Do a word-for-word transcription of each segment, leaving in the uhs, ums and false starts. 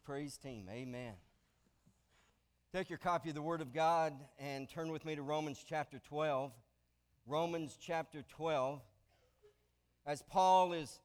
praise team. Amen. Take your copy of the Word of God and turn with me to Romans chapter twelve. Romans chapter twelve. As Paul is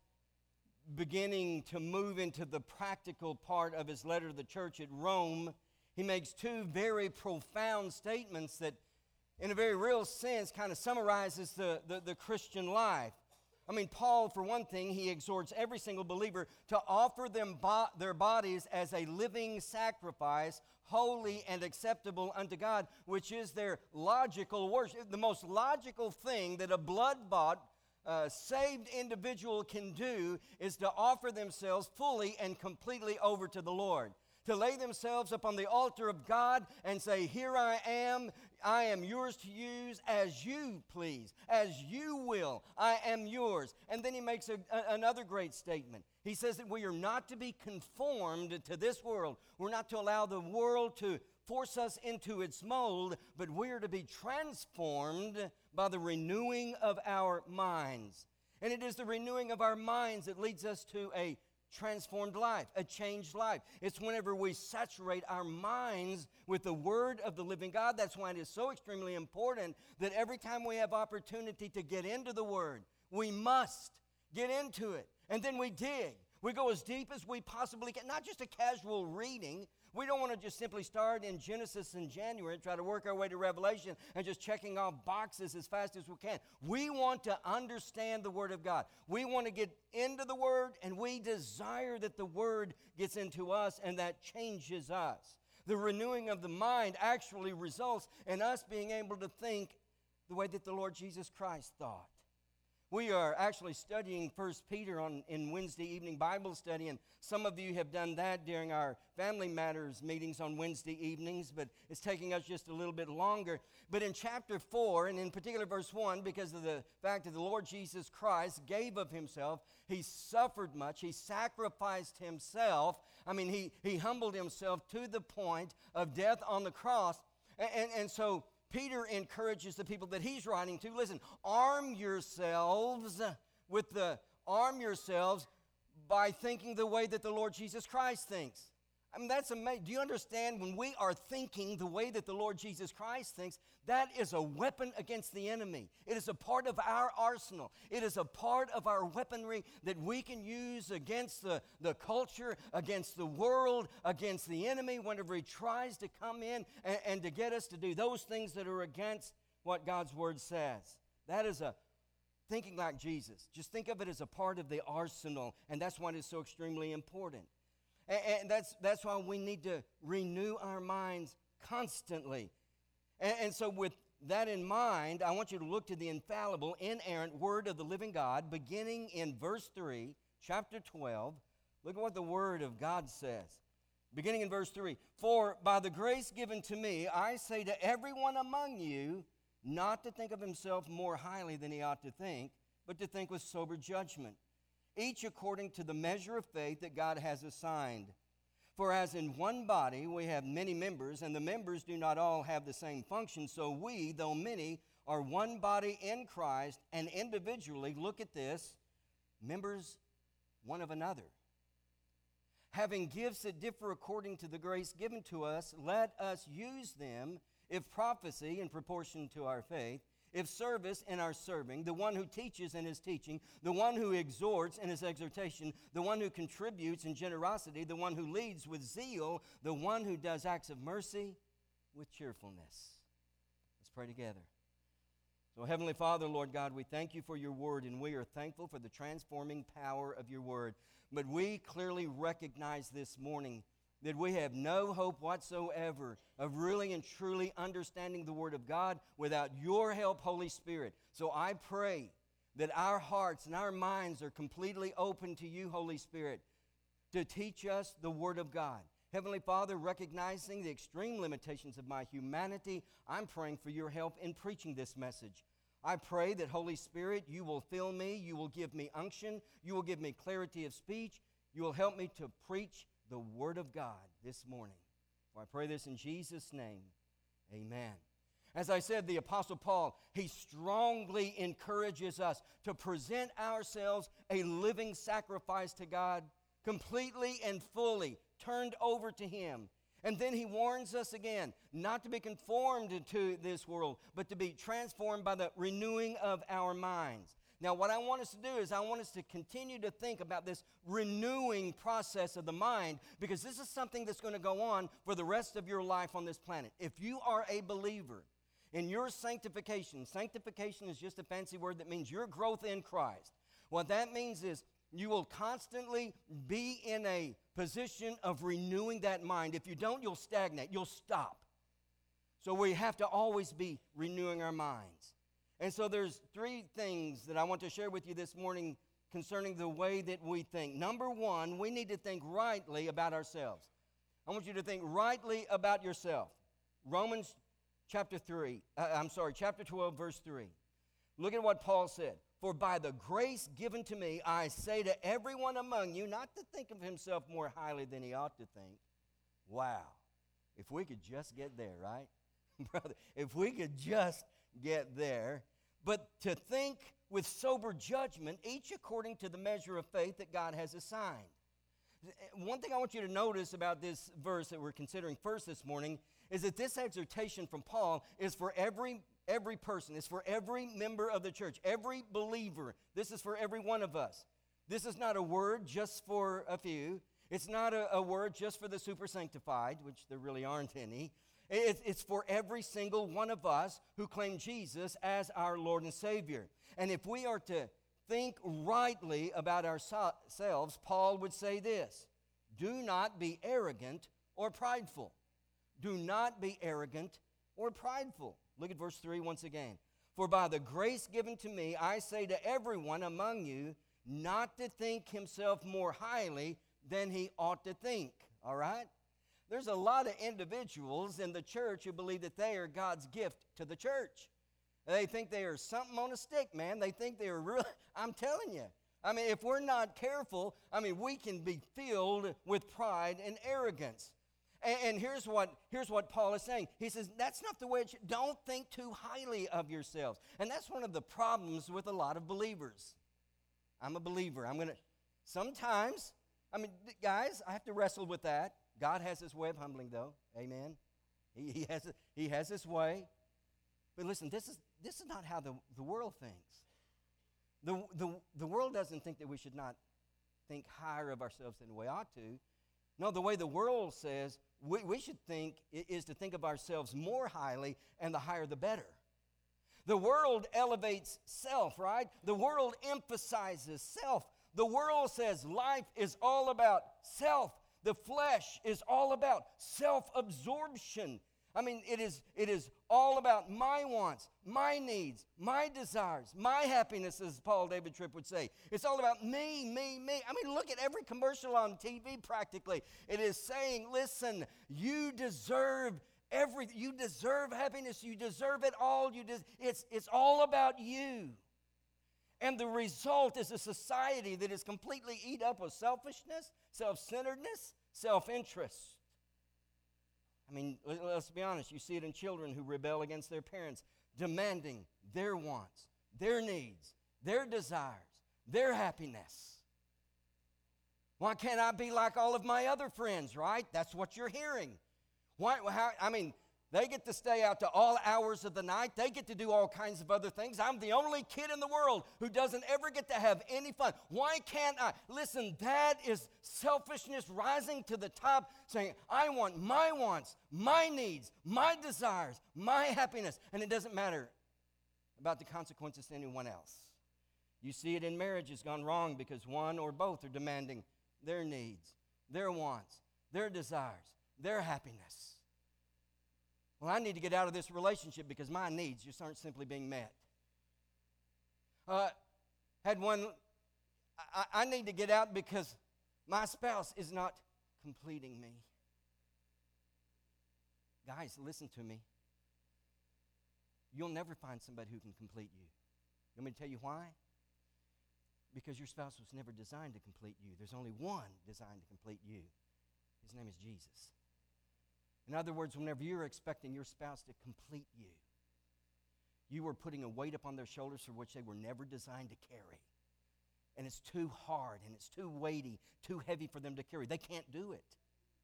beginning to move into the practical part of his letter to the church at Rome, he makes two very profound statements that, in a very real sense, kind of summarizes the, the, the Christian life. I mean, Paul, for one thing, he exhorts every single believer to offer them bo- their bodies as a living sacrifice, holy and acceptable unto God, which is their logical worship. The most logical thing that a blood-bought, uh, saved individual can do is to offer themselves fully and completely over to the Lord. To lay themselves upon the altar of God and say, here I am, I am yours to use as you please, as you will, I am yours. And then he makes a, a, another great statement. He says that we are not to be conformed to this world. We're not to allow the world to force us into its mold, but we are to be transformed by the renewing of our minds. And it is the renewing of our minds that leads us to a transformed life, a changed life. It's whenever we saturate our minds with the Word of the living God. That's why it is so extremely important that every time we have opportunity to get into the Word, we must get into it. And then we dig. We go as deep as we possibly can. Not just a casual reading. We don't want to just simply start in Genesis in January and try to work our way to Revelation and just checking off boxes as fast as we can. We want to understand the Word of God. We want to get into the Word, and we desire that the Word gets into us and that changes us. The renewing of the mind actually results in us being able to think the way that the Lord Jesus Christ thought. We are actually studying First Peter on, in Wednesday evening Bible study, and some of you have done that during our Family Matters meetings on Wednesday evenings, but it's taking us just a little bit longer. But in chapter four, and in particular verse one, because of the fact that the Lord Jesus Christ gave of himself, he suffered much, he sacrificed himself. I mean, he, he humbled himself to the point of death on the cross, and, and, and so Peter encourages the people that he's writing to, listen, arm yourselves with the, arm yourselves by thinking the way that the Lord Jesus Christ thinks. I mean, that's amazing. Do you understand when we are thinking the way that the Lord Jesus Christ thinks, that is a weapon against the enemy. It is a part of our arsenal. It is a part of our weaponry that we can use against the, the culture, against the world, against the enemy whenever he tries to come in and, and to get us to do those things that are against what God's Word says. That is a thinking like Jesus. Just think of it as a part of the arsenal, and that's why it is so extremely important. And, and that's, that's why we need to renew our minds constantly. And, and so with that in mind, I want you to look to the infallible, inerrant Word of the living God, beginning in verse three, chapter twelve. Look at what the Word of God says. Beginning in verse three, for by the grace given to me, I say to everyone among you, not to think of himself more highly than he ought to think, but to think with sober judgment, each according to the measure of faith that God has assigned. For as in one body we have many members, and the members do not all have the same function, so we, though many, are one body in Christ, and individually, look at this, members one of another. Having gifts that differ according to the grace given to us, let us use them, if prophecy in proportion to our faith, if service in our serving, the one who teaches in his teaching, the one who exhorts in his exhortation, the one who contributes in generosity, the one who leads with zeal, the one who does acts of mercy with cheerfulness. Let's pray together. So, Heavenly Father, Lord God, we thank you for your word, and we are thankful for the transforming power of your word. But we clearly recognize this morning that we have no hope whatsoever of really and truly understanding the Word of God without your help, Holy Spirit. So I pray that our hearts and our minds are completely open to you, Holy Spirit, to teach us the Word of God. Heavenly Father, recognizing the extreme limitations of my humanity, I'm praying for your help in preaching this message. I pray that, Holy Spirit, you will fill me, you will give me unction, you will give me clarity of speech, you will help me to preach the Word of God this morning. For I pray this in Jesus' name. Amen. As I said, the Apostle Paul, he strongly encourages us to present ourselves a living sacrifice to God, completely and fully, turned over to Him. And then He warns us again, not to be conformed to this world, but to be transformed by the renewing of our minds. Now, what I want us to do is I want us to continue to think about this renewing process of the mind, because this is something that's going to go on for the rest of your life on this planet. If you are a believer in your sanctification, sanctification is just a fancy word that means your growth in Christ. What that means is you will constantly be in a position of renewing that mind. If you don't, you'll stagnate. You'll stop. So we have to always be renewing our minds. And so there's three things that I want to share with you this morning concerning the way that we think. Number one, we need to think rightly about ourselves. I want you to think rightly about yourself. Romans chapter three, uh, I'm sorry, chapter twelve, verse three. Look at what Paul said. For by the grace given to me, I say to everyone among you, not to think of himself more highly than he ought to think. Wow. If we could just get there, right? Brother, if we could just get there. But to think with sober judgment, each according to the measure of faith that God has assigned. One thing I want you to notice about this verse that we're considering first this morning is that this exhortation from Paul is for every Every person. It's for every member of the church, every believer. This is for every one of us. This is not a word just for a few. It's not a, a word just for the super sanctified, which there really aren't any. It, it's for every single one of us who claim Jesus as our Lord and Savior. And if we are to think rightly about ourselves, Paul would say this: do not be arrogant or prideful. Do not be arrogant or prideful. Look at verse three once again. For by the grace given to me, I say to everyone among you, not to think himself more highly than he ought to think. All right? There's a lot of individuals in the church who believe that they are God's gift to the church. They think they are something on a stick, man. They think they are really, I'm telling you. I mean, if we're not careful, I mean, we can be filled with pride and arrogance. And here's what, here's what Paul is saying. He says, that's not the way it should. Don't think too highly of yourselves. And that's one of the problems with a lot of believers. I'm a believer. I'm going to, sometimes, I mean, guys, I have to wrestle with that. God has His way of humbling, though. Amen. He, he, has, he has His way. But listen, this is, this is not how the, the world thinks. The, the, the world doesn't think that we should not think higher of ourselves than we ought to. No, the way the world says we, we should think is to think of ourselves more highly, and the higher the better. The world elevates self, right? The world emphasizes self. The world says life is all about self. The flesh is all about self-absorption. I mean, it is, it is all about my wants, my needs, my desires, my happiness, as Paul David Tripp would say. It's all about me, me, me. I mean, look at every commercial on T V practically. It is saying, listen, you deserve everything. You deserve happiness. You deserve it all. You des- it's, it's all about you. And the result is a society that is completely eat up with selfishness, self-centeredness, self-interest. I mean, let's be honest. You see it in children who rebel against their parents, demanding their wants, their needs, their desires, their happiness. Why can't I be like all of my other friends, right? That's what you're hearing. Why? How, I mean, they get to stay out to all hours of the night. They get to do all kinds of other things. I'm the only kid in the world who doesn't ever get to have any fun. Why can't I? Listen, that is selfishness rising to the top, saying, I want my wants, my needs, my desires, my happiness, and it doesn't matter about the consequences to anyone else. You see it in marriages gone wrong because one or both are demanding their needs, their wants, their desires, their happiness. Well, I need to get out of this relationship because my needs just aren't simply being met. Uh, had one, I, I need to get out because my spouse is not completing me. Guys, listen to me. You'll never find somebody who can complete you. You want me to tell you why? Because your spouse was never designed to complete you. There's only one designed to complete you. His name is Jesus. In other words, whenever you're expecting your spouse to complete you, you are putting a weight upon their shoulders for which they were never designed to carry. And it's too hard, and it's too weighty, too heavy for them to carry. They can't do it.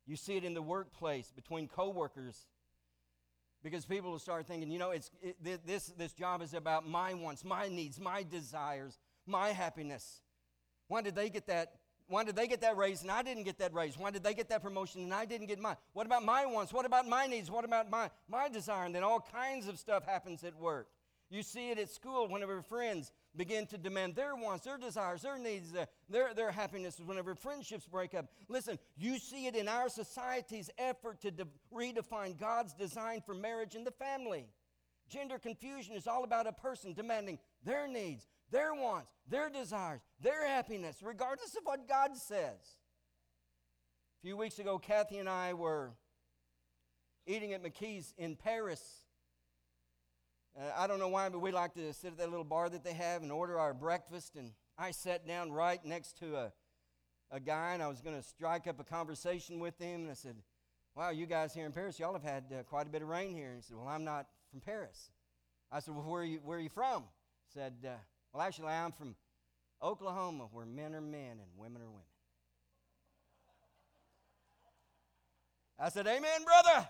You see it in the workplace between coworkers, because people will start thinking, you know, it's it, this this job is about my wants, my needs, my desires, my happiness. Why did they get that? Why did they get that raise and I didn't get that raise? Why did they get that promotion and I didn't get mine? What about my wants? What about my needs? What about my my desire? And then all kinds of stuff happens at work. You see it at school whenever friends begin to demand their wants, their desires, their needs, uh, their, their happiness, whenever friendships break up. Listen, you see it in our society's effort to de- redefine God's design for marriage and the family. Gender confusion is all about a person demanding their needs, their wants, their desires, their happiness, regardless of what God says. A few weeks ago, Kathy and I were eating at McKee's in Paris. Uh, I don't know why, but we like to sit at that little bar that they have and order our breakfast. And I sat down right next to a, a guy, and I was going to strike up a conversation with him. And I said, wow, you guys here in Paris, y'all have had uh, quite a bit of rain here. And he said, well, I'm not from Paris. I said, well, where are you, where are you from? He said, uh, well, actually, I'm from Oklahoma, where men are men and women are women. I said, amen, brother.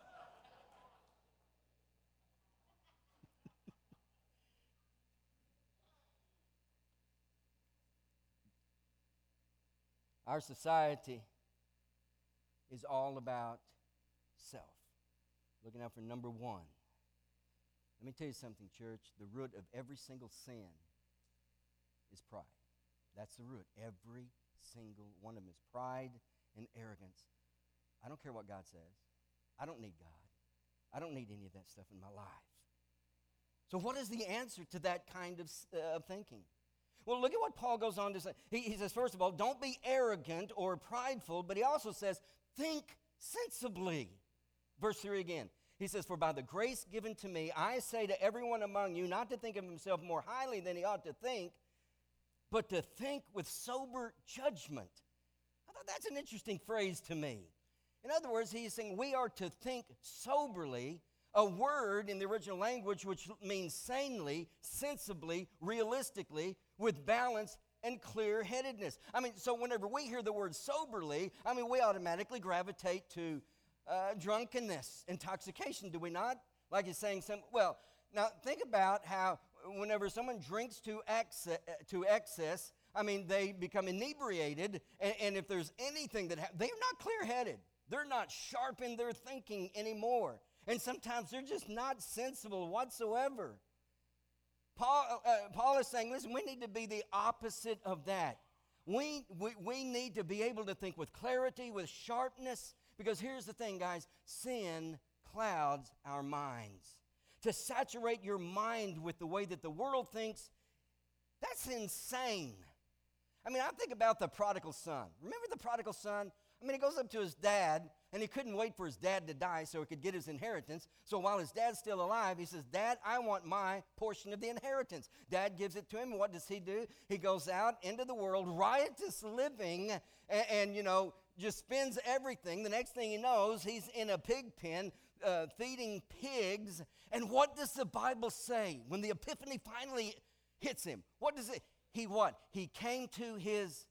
Our society is all about self, looking out for number one. Let me tell you something, church. The root of every single sin is pride. That's the root. Every single one of them is pride and arrogance. I don't care what God says. I don't need God. I don't need any of that stuff in my life. So what is the answer to that kind of uh, thinking? Well, look at what Paul goes on to say. He, he says, first of all, don't be arrogant or prideful, but he also says, think sensibly. Verse three again. He says, for by the grace given to me, I say to everyone among you not to think of himself more highly than he ought to think, but to think with sober judgment. I thought that's an interesting phrase to me. In other words, he's saying we are to think soberly, a word in the original language which means sanely, sensibly, realistically, with balance and clear-headedness. I mean, so whenever we hear the word soberly, I mean, we automatically gravitate to uh, drunkenness, intoxication, do we not? Like he's saying some, well, now think about how whenever someone drinks to excess, to excess I mean, they become inebriated, and, and if there's anything that, ha- they're not clear-headed. They're not sharp in their thinking anymore. And sometimes they're just not sensible whatsoever. Paul, uh, Paul is saying, listen, we need to be the opposite of that. We, we, we need to be able to think with clarity, with sharpness, because here's the thing, guys. Sin clouds our minds. To saturate your mind with the way that the world thinks, that's insane. I mean, I think about the prodigal son. Remember the prodigal son? I mean, he goes up to his dad, and he couldn't wait for his dad to die so he could get his inheritance. So while his dad's still alive, he says, Dad, I want my portion of the inheritance. Dad gives it to him, and what does he do? He goes out into the world, riotous living, and, and you know, just spends everything. The next thing he knows, he's in a pig pen uh, feeding pigs. And what does the Bible say when the epiphany finally hits him? What does it? He what? He came to his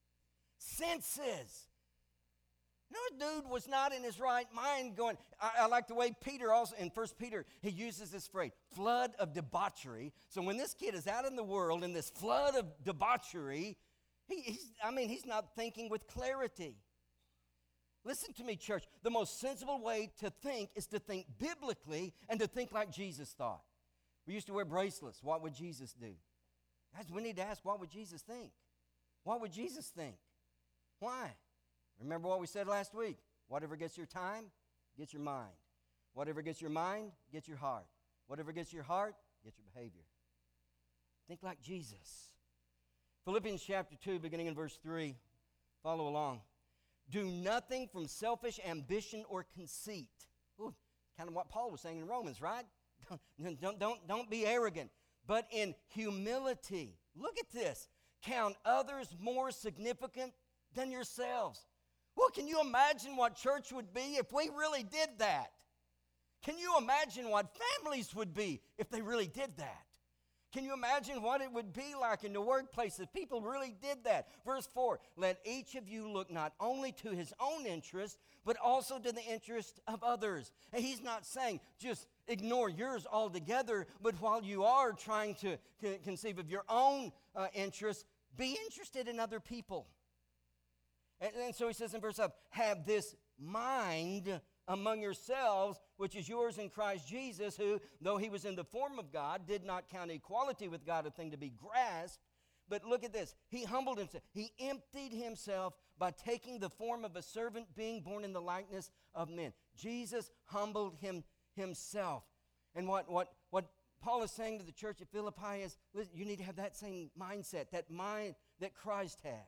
senses. No, dude was not in his right mind going, I, I like the way Peter also, in First Peter, he uses this phrase, flood of debauchery. So when this kid is out in the world in this flood of debauchery, he, he's, I mean, he's not thinking with clarity. Listen to me, church. The most sensible way to think is to think biblically and to think like Jesus thought. We used to wear bracelets. What would Jesus do? Guys, we need to ask, what would Jesus think? What would Jesus think? Why? Remember what we said last week. Whatever gets your time, gets your mind. Whatever gets your mind, gets your heart. Whatever gets your heart, gets your behavior. Think like Jesus. Philippians chapter two, beginning in verse three. Follow along. Do nothing from selfish ambition or conceit. Ooh, kind of what Paul was saying in Romans, right? Don't, don't, don't, don't be arrogant, but in humility. Look at this. Count others more significant than yourselves. Well, can you imagine what church would be if we really did that? Can you imagine what families would be if they really did that? Can you imagine what it would be like in the workplace if people really did that? Verse four, let each of you look not only to his own interest, but also to the interest of others. And he's not saying just ignore yours altogether, but while you are trying to c- conceive of your own uh, interests, be interested in other people. And, and so he says in verse seven, have this mind among yourselves, which is yours in Christ Jesus, who, though he was in the form of God, did not count equality with God a thing to be grasped. But look at this. He humbled himself. He emptied himself by taking the form of a servant, being born in the likeness of men. Jesus humbled him himself. And what, what, what Paul is saying to the church at Philippi is, listen, you need to have that same mindset, that mind that Christ had.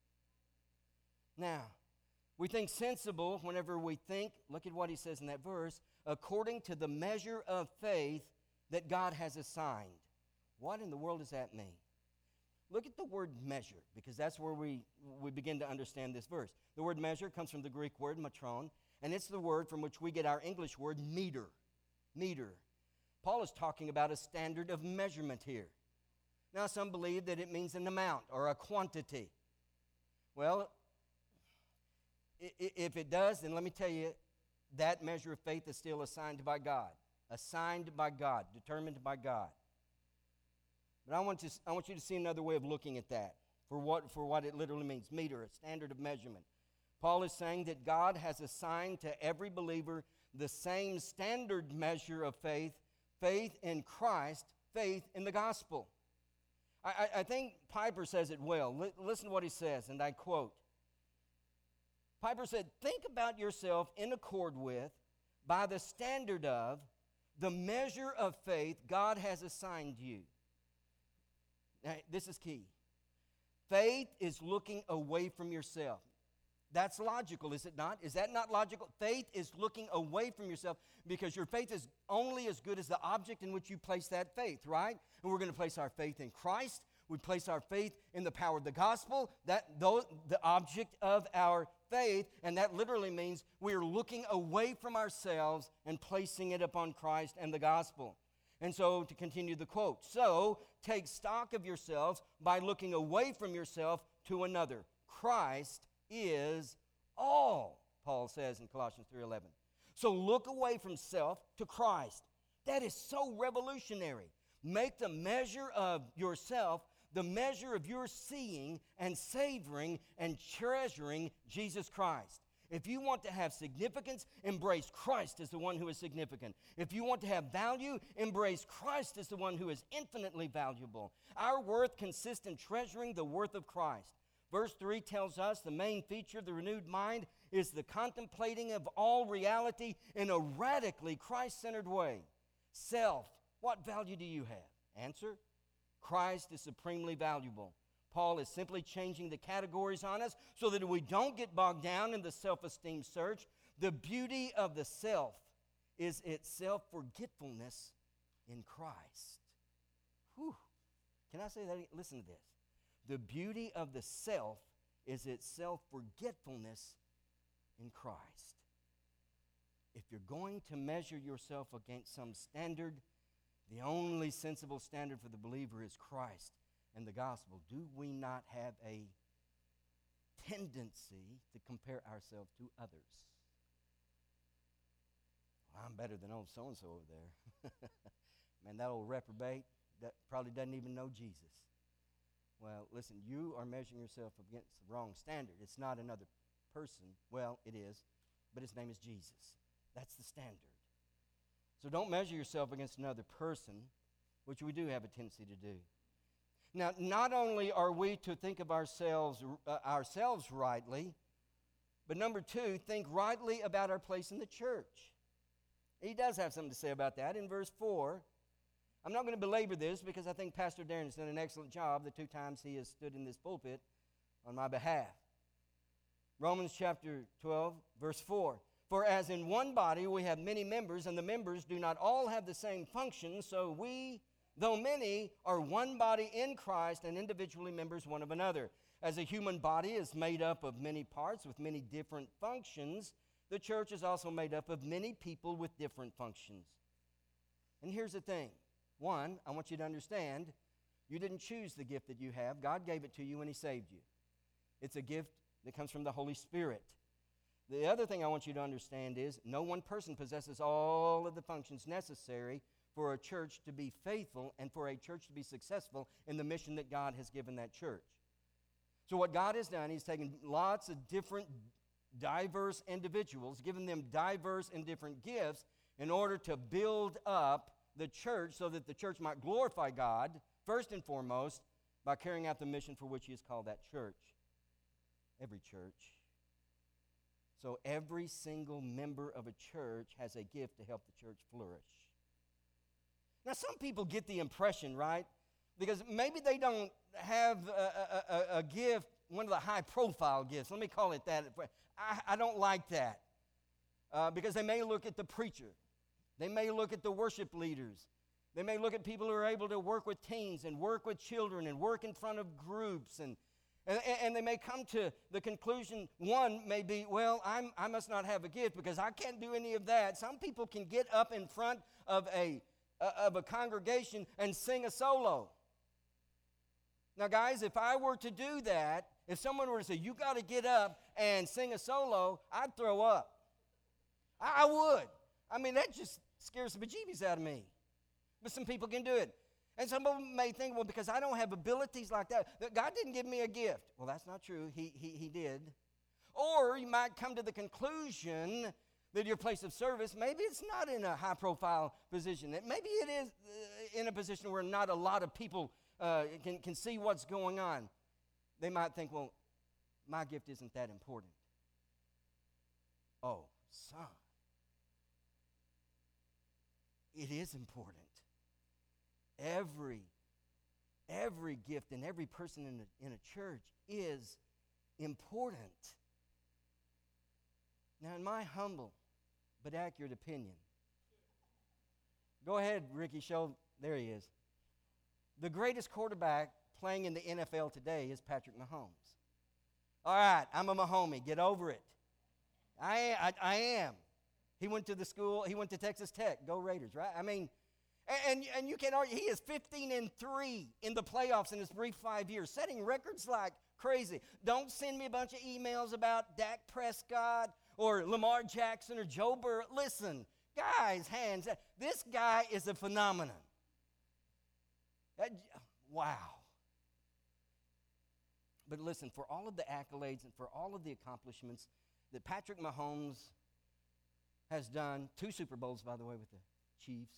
Now, we think sensible whenever we think, look at what he says in that verse, according to the measure of faith that God has assigned. What in the world does that mean? Look at the word measure, because that's where we, we begin to understand this verse. The word measure comes from the Greek word matron, and it's the word from which we get our English word meter. Meter. Paul is talking about a standard of measurement here. Now, some believe that it means an amount or a quantity. Well, if it does, then let me tell you, that measure of faith is still assigned by God. Assigned by God, determined by God. But I want, to, I want you to see another way of looking at that for what, for what it literally means. Meter, a standard of measurement. Paul is saying that God has assigned to every believer the same standard measure of faith, faith in Christ, faith in the gospel. I, I, I think Piper says it well. L- listen to what he says, and I quote. Piper said, think about yourself in accord with, by the standard of, the measure of faith God has assigned you. Now, this is key. Faith is looking away from yourself. That's logical, is it not? Is that not logical? Faith is looking away from yourself because your faith is only as good as the object in which you place that faith, right? And we're going to place our faith in Christ. We place our faith in the power of the gospel, that though the object of our faith, and that literally means we are looking away from ourselves and placing it upon Christ and the gospel. And so, to continue the quote, so take stock of yourselves by looking away from yourself to another. Christ is all, Paul says in Colossians three eleven. So look away from self to Christ. That is so revolutionary. Make the measure of yourself the measure of your seeing and savoring and treasuring Jesus Christ. If you want to have significance, embrace Christ as the one who is significant. If you want to have value, embrace Christ as the one who is infinitely valuable. Our worth consists in treasuring the worth of Christ. Verse three tells us the main feature of the renewed mind is the contemplating of all reality in a radically Christ-centered way. Self, what value do you have? Answer, Christ is supremely valuable. Paul is simply changing the categories on us so that we don't get bogged down in the self-esteem search. The beauty of the self is its self-forgetfulness in Christ. Whew. Can I say that? Listen to this. The beauty of the self is its self-forgetfulness in Christ. If you're going to measure yourself against some standard, the only sensible standard for the believer is Christ and the gospel. Do we not have a tendency to compare ourselves to others? Well, I'm better than old so-and-so over there. Man, that old reprobate that probably doesn't even know Jesus. Well, listen, you are measuring yourself against the wrong standard. It's not another person. Well, it is, but his name is Jesus. That's the standard. So don't measure yourself against another person, which we do have a tendency to do. Now, not only are we to think of ourselves uh, ourselves rightly, but number two, think rightly about our place in the church. He does have something to say about that in verse four. I'm not going to belabor this because I think Pastor Darren has done an excellent job the two times he has stood in this pulpit on my behalf. Romans chapter twelve, verse four. For as in one body we have many members, and the members do not all have the same function, so we, though many, are one body in Christ and individually members one of another. As a human body is made up of many parts with many different functions, the church is also made up of many people with different functions. And here's the thing. One, I want you to understand, you didn't choose the gift that you have. God gave it to you when He saved you. It's a gift that comes from the Holy Spirit. The other thing I want you to understand is no one person possesses all of the functions necessary for a church to be faithful and for a church to be successful in the mission that God has given that church. So what God has done, He's taken lots of different diverse individuals, given them diverse and different gifts in order to build up the church so that the church might glorify God, first and foremost, by carrying out the mission for which He has called that church. Every church. So every single member of a church has a gift to help the church flourish. Now, some people get the impression, right? Because maybe they don't have a, a, a gift, one of the high-profile gifts. Let me call it that. I, I don't like that. Uh, because they may look at the preacher. They may look at the worship leaders. They may look at people who are able to work with teens and work with children and work in front of groups. And, and, and they may come to the conclusion, one may be, well, I'm, I must not have a gift because I can't do any of that. Some people can get up in front of a, uh, of a congregation and sing a solo. Now, guys, if I were to do that, if someone were to say, you got to get up and sing a solo, I'd throw up. I, I would. I mean, that just scares the bejeebies out of me. But some people can do it. And some of them may think, well, because I don't have abilities like that, that God didn't give me a gift. Well, that's not true. He, he, he did. Or you might come to the conclusion that your place of service, maybe it's not in a high-profile position. That maybe it is uh, in a position where not a lot of people uh, can, can see what's going on. They might think, well, my gift isn't that important. Oh, son. It is important. Every, every gift and every person in a, in a church is important. Now, in my humble but accurate opinion, go ahead, Ricky, show, there he is. The greatest quarterback playing in the N F L today is Patrick Mahomes. All right, I'm a Mahomie. Get over it. I, I, I am. He went to the school, he went to Texas Tech. Go Raiders, right? I mean, and, and you can't argue, he is fifteen and three in the playoffs in his brief five years, setting records like crazy. Don't send me a bunch of emails about Dak Prescott or Lamar Jackson or Joe Burrow. Listen, guys, hands, this guy is a phenomenon. That, wow. But listen, for all of the accolades and for all of the accomplishments that Patrick Mahomes has done, two Super Bowls, by the way, with the Chiefs.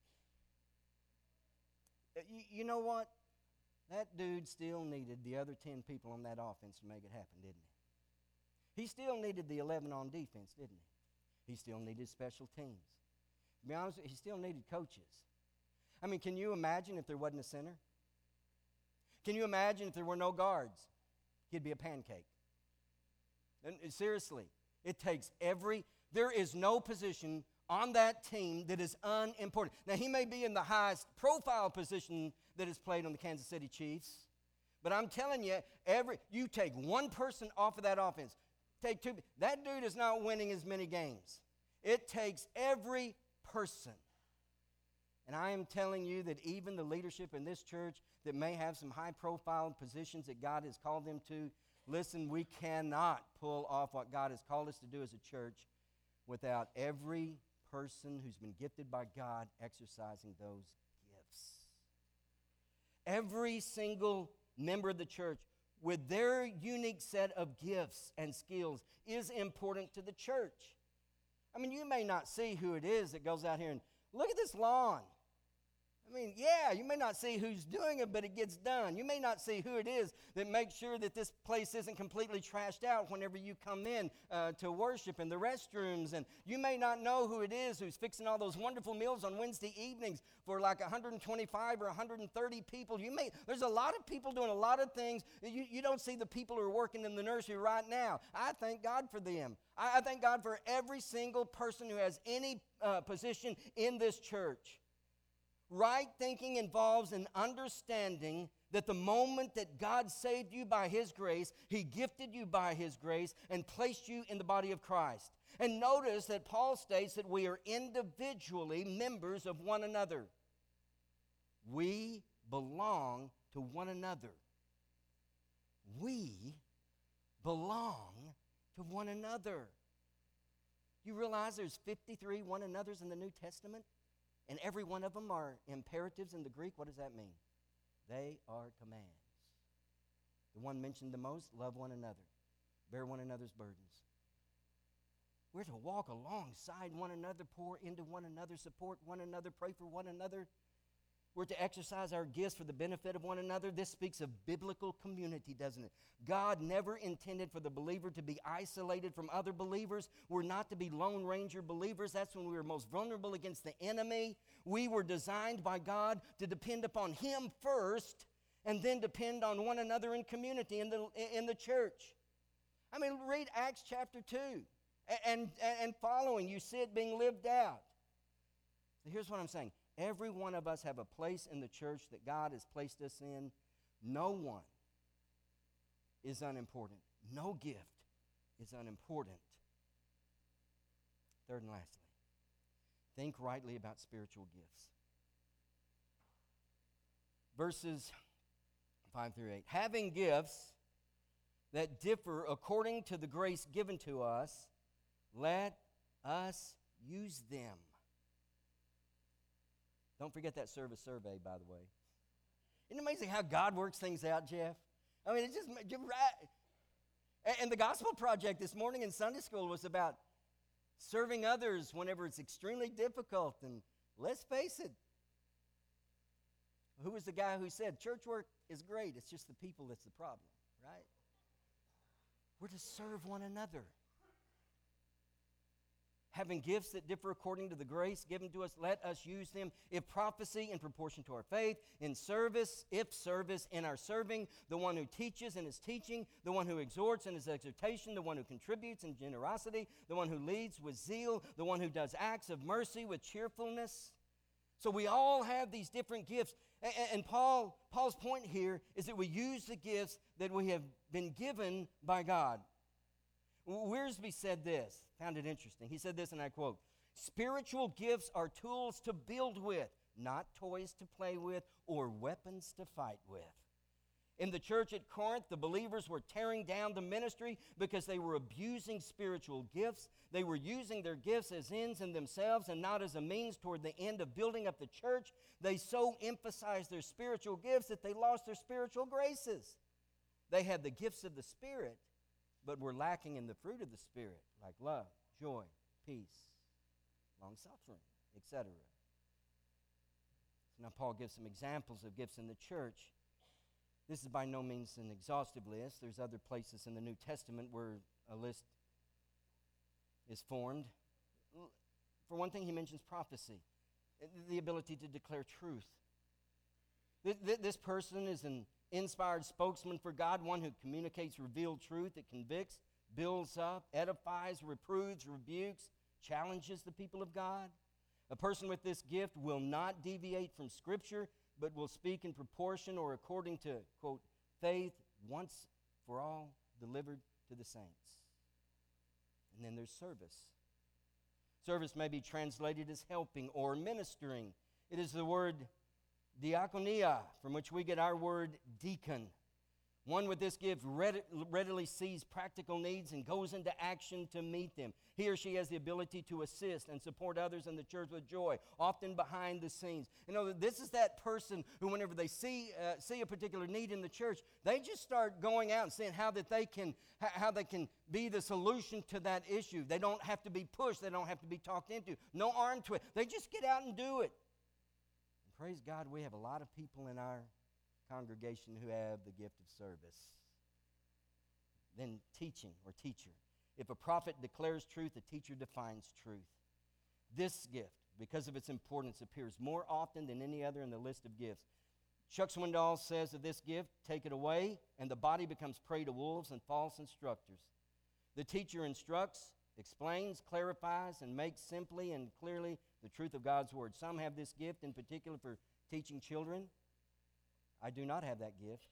You, you know what? That dude still needed the other ten people on that offense to make it happen, didn't he? He still needed the eleven on defense, didn't he? He still needed special teams. To be honest, he still needed coaches. I mean, can you imagine if there wasn't a center? Can you imagine if there were no guards? He'd be a pancake. And seriously, it takes every... There is no position on that team that is unimportant. Now, he may be in the highest profile position that is played on the Kansas City Chiefs, but I'm telling you, every you take one person off of that offense, take two, that dude is not winning as many games. It takes every person. And I am telling you that even the leadership in this church that may have some high-profile positions that God has called them to, listen, we cannot pull off what God has called us to do as a church without every person who's been gifted by God exercising those gifts. Every single member of the church with their unique set of gifts and skills is important to the church. I mean, you may not see who it is that goes out here and, look at this lawn. I mean, yeah, you may not see who's doing it, but it gets done. You may not see who it is that makes sure that this place isn't completely trashed out whenever you come in uh, to worship in the restrooms. And you may not know who it is who's fixing all those wonderful meals on Wednesday evenings for like one hundred twenty-five or one hundred thirty people. You may, there's a lot of people doing a lot of things. You, you don't see the people who are working in the nursery right now. I thank God for them. I, I thank God for every single person who has any uh, position in this church. Right thinking involves an understanding that the moment that God saved you by His grace, He gifted you by His grace and placed you in the body of Christ. And notice that Paul states that we are individually members of one another. We belong to one another. We belong to one another. You realize there's fifty-three one another's in the New Testament? And every one of them are imperatives in the Greek. What does that mean? They are commands. The one mentioned the most, love one another. Bear one another's burdens. We're to walk alongside one another, pour into one another, support one another, pray for one another. We're to exercise our gifts for the benefit of one another. This speaks of biblical community, doesn't it? God never intended for the believer to be isolated from other believers. We're not to be Lone Ranger believers. That's when we were most vulnerable against the enemy. We were designed by God to depend upon Him first and then depend on one another in community, in the, in the church. I mean, read Acts chapter two and, and, and following. You see it being lived out. So here's what I'm saying. Every one of us have a place in the church that God has placed us in. No one is unimportant. No gift is unimportant. Third and lastly, think rightly about spiritual gifts. Verses five through eight. Having gifts that differ according to the grace given to us, let us use them. Don't forget that service survey, by the way. Isn't it amazing how God works things out, Jeff? I mean, it's just, you're right. And the Gospel Project this morning in Sunday school was about serving others whenever it's extremely difficult. And let's face it, who was the guy who said, church work is great, it's just the people that's the problem, right? We're to serve one another. Having gifts that differ according to the grace given to us, let us use them. If prophecy, in proportion to our faith. In service, if service, in our serving. The one who teaches in his teaching. The one who exhorts in his exhortation. The one who contributes in generosity. The one who leads with zeal. The one who does acts of mercy with cheerfulness. So we all have these different gifts. And Paul, Paul's point here is that we use the gifts that we have been given by God. Wiersbe said this, found it interesting. He said this, and I quote, spiritual gifts are tools to build with, not toys to play with or weapons to fight with. In the church at Corinth, the believers were tearing down the ministry because they were abusing spiritual gifts. They were using their gifts as ends in themselves and not as a means toward the end of building up the church. They so emphasized their spiritual gifts that they lost their spiritual graces. They had the gifts of the Spirit, but were lacking in the fruit of the Spirit, like love, joy, peace, long-suffering, et cetera. So now Paul gives some examples of gifts in the church. This is by no means an exhaustive list. There's other places in the New Testament where a list is formed. For one thing, he mentions prophecy, the ability to declare truth. This person is an inspired spokesman for God, one who communicates revealed truth that convicts, builds up, edifies, reproves, rebukes, challenges the people of God. A person with this gift will not deviate from Scripture, but will speak in proportion or according to, quote, faith once for all delivered to the saints. And then there's service. Service may be translated as helping or ministering. It is the word diakonia, from which we get our word deacon. One with this gift readily sees practical needs and goes into action to meet them. He or she has the ability to assist and support others in the church with joy, often behind the scenes. You know, this is that person who, whenever they see uh, see a particular need in the church, they just start going out and seeing how that they can how they can be the solution to that issue. They don't have to be pushed. They don't have to be talked into. No arm twist. They just get out and do it. And praise God, we have a lot of people in our congregation who have the gift of service. Then teaching or teacher. If a prophet declares truth, a teacher defines truth. This gift, because of its importance, appears more often than any other in the list of gifts. Chuck Swindoll says of this gift, take it away, and the body becomes prey to wolves and false instructors. The teacher instructs, explains, clarifies, and makes simply and clearly the truth of God's word. Some have this gift in particular for teaching children. I do not have that gift.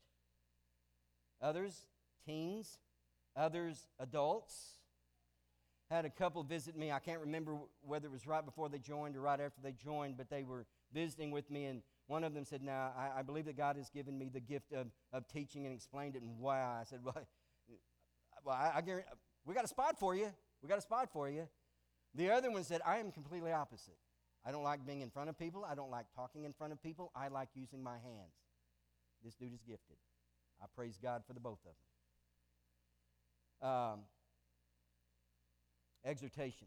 Others, teens. Others, adults. Had a couple visit me. I can't remember whether it was right before they joined or right after they joined, but they were visiting with me, and One of them said, no, I, I believe that God has given me the gift of, of teaching, and explained it. And wow, I said, well, well I, I guarantee, we got a spot for you. We got a spot for you. The other one said, I am completely opposite. I don't like being in front of people. I don't like talking in front of people. I like using my hands. This dude is gifted. I praise God for the both of them. Um, exhortation.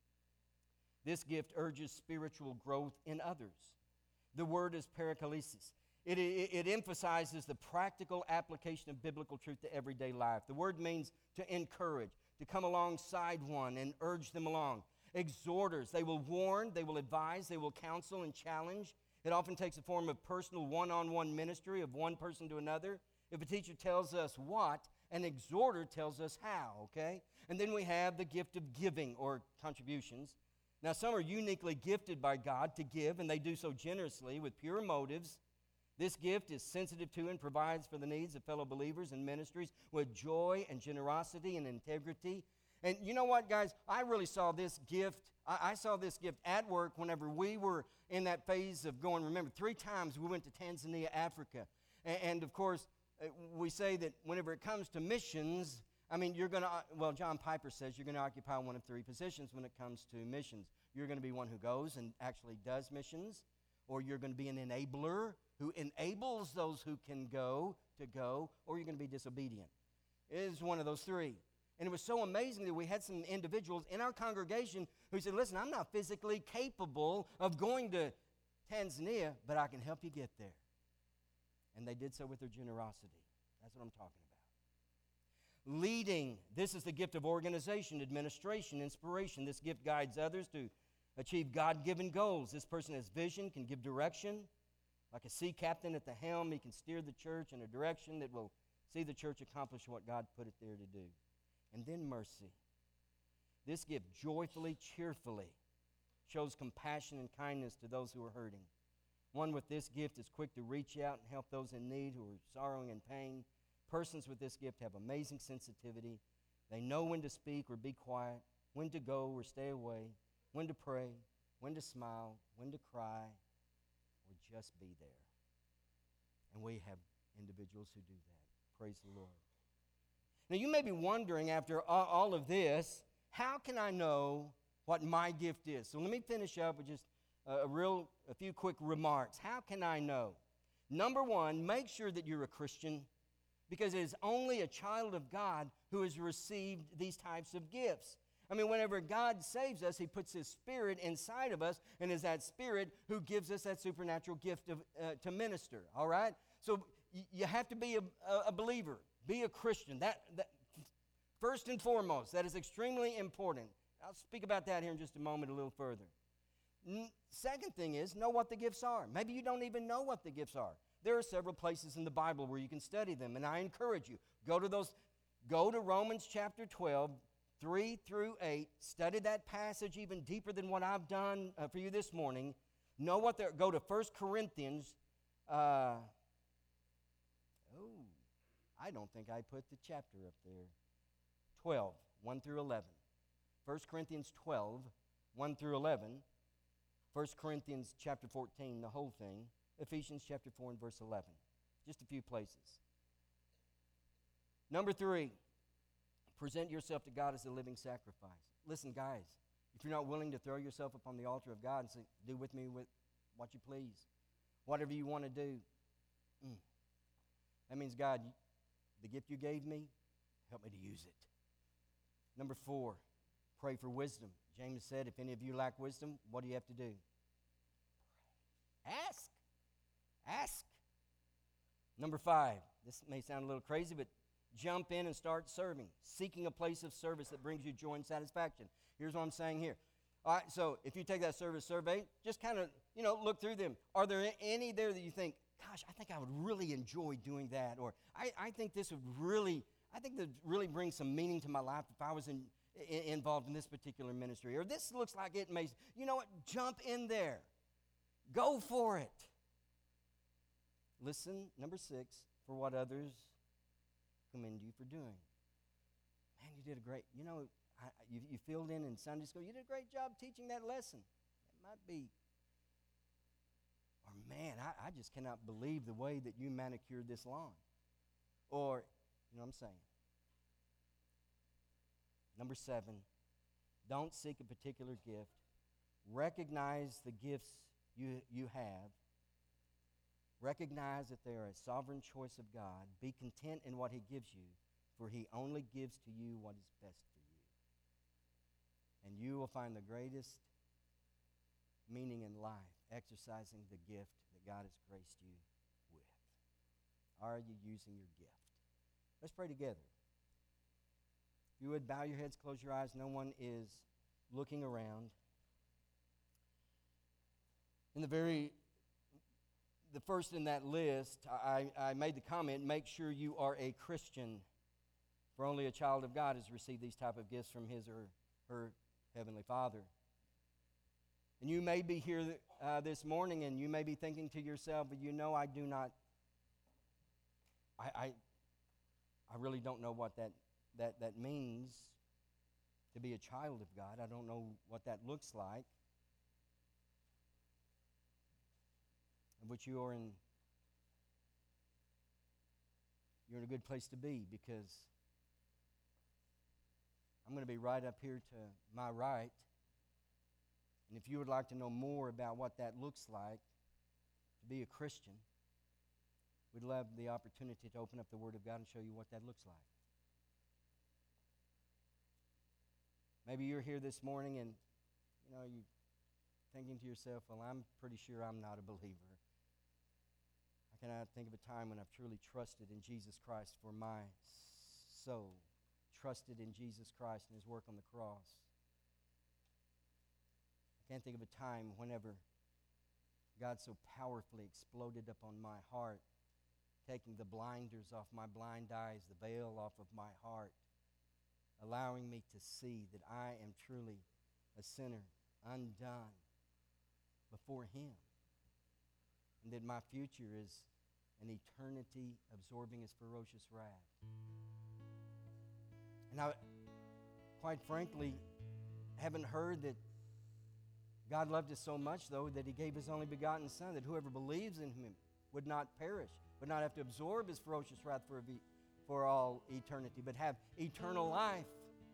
This gift urges spiritual growth in others. The word is paraklesis. It, it, it emphasizes the practical application of biblical truth to everyday life. The word means to encourage, to come alongside one and urge them along. Exhorters, they will warn, they will advise, they will counsel and challenge. It often takes the form of personal one-on-one ministry of one person to another. If a teacher tells us what, an exhorter tells us how, okay? And then we have the gift of giving or contributions. Now, some are uniquely gifted by God to give, and they do so generously with pure motives. This gift is sensitive to and provides for the needs of fellow believers and ministries with joy and generosity and integrity. And you know what, guys? I really saw this gift. I, I saw this gift at work whenever we were in that phase of going. Remember, three times we went to Tanzania, Africa. And, and of course, we say that whenever it comes to missions, I mean, you're going to, well, John Piper says you're going to occupy one of three positions when it comes to missions. You're going to be one who goes and actually does missions, or you're going to be an enabler who enables those who can go to go, or you're going to be disobedient. It is one of those three. And it was so amazing that we had some individuals in our congregation who said, listen, I'm not physically capable of going to Tanzania, but I can help you get there. And they did so with their generosity. That's what I'm talking about. Leading. This is the gift of organization, administration, inspiration. This gift guides others to achieve God-given goals. This person has vision, can give direction. Like a sea captain at the helm, he can steer the church in a direction that will see the church accomplish what God put it there to do. And then mercy. This gift joyfully, cheerfully shows compassion and kindness to those who are hurting. One with this gift is quick to reach out and help those in need who are sorrowing and pain. Persons with this gift have amazing sensitivity. They know when to speak or be quiet, when to go or stay away, when to pray, when to smile, when to cry, or just be there. And we have individuals who do that. Praise the Lord. Now, you may be wondering after all of this, how can I know what my gift is? So let me finish up with just a, real, a few quick remarks. How can I know? Number one, make sure that you're a Christian, because it is only a child of God who has received these types of gifts. I mean, whenever God saves us, He puts His Spirit inside of us, and is that Spirit who gives us that supernatural gift of, uh, to minister, all right? So y- you have to be a, a believer. Be a Christian. That, that first and foremost, that is extremely important. I'll speak about that here in just a moment a little further. N- second thing is, know what the gifts are. Maybe you don't even know what the gifts are. There are several places in the Bible where you can study them, and I encourage you, go to those, go to Romans chapter twelve, three through eight, study that passage even deeper than what I've done uh, for you this morning. Know what they're, go to First Corinthians, uh, oh, I don't think I put the chapter up there. twelve, one through eleven. First Corinthians twelve, one through eleven. First Corinthians chapter fourteen, the whole thing. Ephesians chapter four and verse eleven. Just a few places. Number three, present yourself to God as a living sacrifice. Listen, guys, if you're not willing to throw yourself upon the altar of God and say, do with me with what you please, whatever you want to do, mm. that means, God, the gift you gave me, help me to use it. Number four, pray for wisdom. James said, if any of you lack wisdom, what do you have to do? Ask. Ask. Number five, this may sound a little crazy, but jump in and start serving, seeking a place of service that brings you joy and satisfaction. Here's what I'm saying here. All right, so if you take that service survey, just kind of, you know, look through them. Are there any there that you think, gosh, I think I would really enjoy doing that, or I, I think this would really, I think that really bring some meaning to my life if I was in, in, involved in this particular ministry, or this looks like it may, you know what, jump in there. Go for it. Listen, number six, for what others commend you for doing. Man, you did a great, you know, I, you, you filled in in Sunday school. You did a great job teaching that lesson. It might be. Or man, I, I just cannot believe the way that you manicured this lawn. Or, you know what I'm saying? Number seven, don't seek a particular gift. Recognize the gifts you, you have. Recognize that they are a sovereign choice of God. Be content in what He gives you, for He only gives to you what is best for you. And you will find the greatest meaning in life exercising the gift that God has graced you with. Are you using your gift? Let's pray together. If you would, bow your heads, close your eyes. No one is looking around. In the very, the first in that list, I, I made the comment, make sure you are a Christian, for only a child of God has received these type of gifts from his or her Heavenly Father. And you may be here uh, this morning and you may be thinking to yourself, but you know I do not, I, I, I really don't know what that, that, that means to be a child of God. I don't know what that looks like. But you are in, you're in a good place to be, because I'm going to be right up here to my right. And if you would like to know more about what that looks like to be a Christian, we'd love the opportunity to open up the Word of God and show you what that looks like. Maybe you're here this morning and, you know, you're thinking to yourself, well, I'm pretty sure I'm not a believer. I cannot think of a time when I've truly trusted in Jesus Christ for my soul, trusted in Jesus Christ and His work on the cross. I can't think of a time whenever God so powerfully exploded upon my heart, taking the blinders off my blind eyes, the veil off of my heart, allowing me to see that I am truly a sinner, undone before Him, and that my future is an eternity absorbing His ferocious wrath. And I, quite frankly, haven't heard that God loved us so much, though, that He gave His only begotten Son, that whoever believes in Him would not perish, would not have to absorb His ferocious wrath for, a, for all eternity, but have eternal life.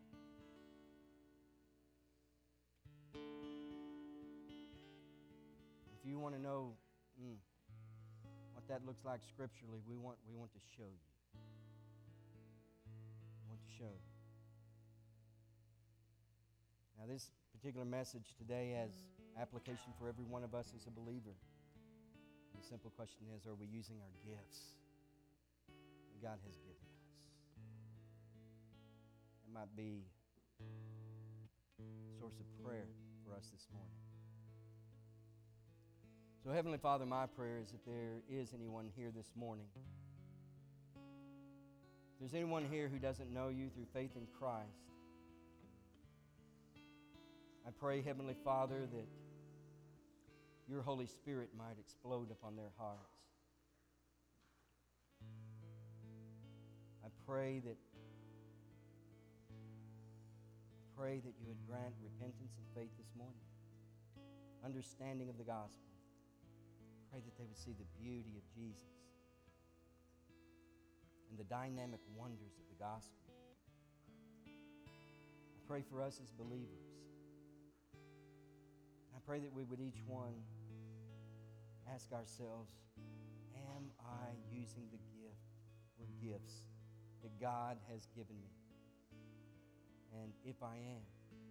If you want to know mm, what that looks like scripturally, we want, we want to show you. We want to show you. Now, this particular message today has application for every one of us as a believer. The simple question is, are we using our gifts that God has given us? It might be a source of prayer for us this morning. So, Heavenly Father, my prayer is that there is anyone here this morning. If there's anyone here who doesn't know You through faith in Christ, I pray, Heavenly Father, that Your Holy Spirit might explode upon their hearts. I pray that I pray that You would grant repentance and faith this morning, understanding of the gospel. Pray that they would see the beauty of Jesus and the dynamic wonders of the gospel. I pray for us as believers. I pray that we would each one ask ourselves, am I using the gift or gifts that God has given me? And if I am,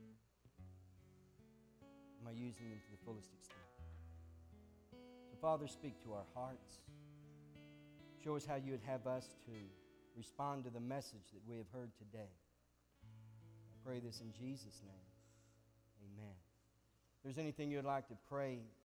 am I using them to the fullest extent? Father, speak to our hearts. Show us how You would have us to respond to the message that we have heard today. I pray this in Jesus' name. Amen. If there's anything you'd like to pray